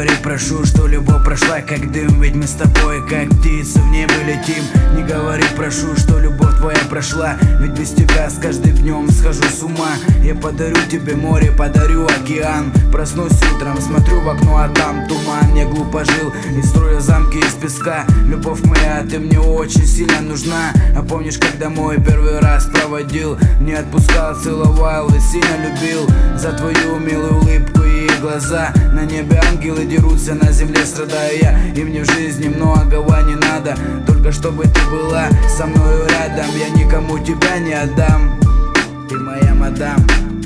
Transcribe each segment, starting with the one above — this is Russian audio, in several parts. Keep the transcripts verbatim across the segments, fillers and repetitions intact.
говори, прошу, что любовь прошла как дым. Ведь мы с тобой как птицы в небо летим. Не говори, прошу, что любовь твоя прошла. Ведь без тебя с каждым днем схожу с ума. Я подарю тебе море, подарю океан. Проснусь утром, смотрю в окно, а там туман. Я глупо жил и строил замки из песка. Любовь моя, ты мне очень сильно нужна. А помнишь, когда мой первый раз проводил? Не отпускал, целовал и сильно любил. За твою милую улыбку и глаза. На небе ангелы дерутся, на земле страдаю я. И мне в жизни многого не надо, только чтобы ты была со мною рядом. Я никому тебя не отдам, ты моя мадам.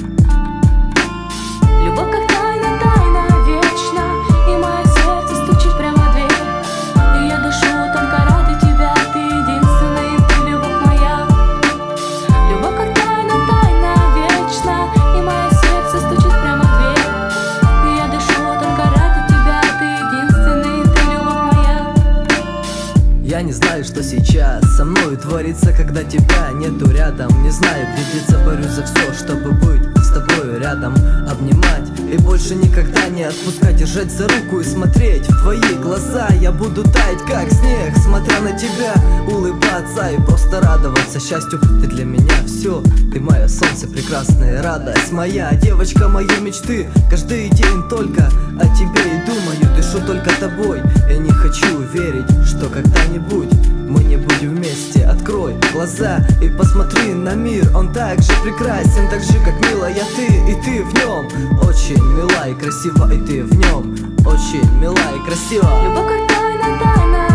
Любовь как тайна, тайна вечна, и мое сердце стучит прямо в дверь. И я дышу только ради тебя, ты единственный, ты любовь моя. Любовь как тайна, тайна вечна, и мое сердце стучит прямо в дверь. И я дышу только ради тебя, ты единственный, ты любовь моя. Я не знаю, что сейчас со мною творится, когда тебя нету рядом. Не знаю, где деться, борюсь за все, чтобы быть с тобою рядом. Обнимать и больше никогда не отпускать. Держать за руку и смотреть в твои глаза. Я буду таять, как снег, смотря на тебя. Улыбаться и просто радоваться счастью. Ты для меня все, ты мое солнце, прекрасная радость моя. Девочка моей мечты, каждый день только о тебе и думаю. Дышу только тобой, я не хочу верить, что когда-нибудь мы не будем вместе. Открой глаза и посмотри на мир. Он так же прекрасен, так же как милая ты, и ты в нем. Очень мила и красива, и ты в нем. Очень мила и красива. Любовь как тайна, тайна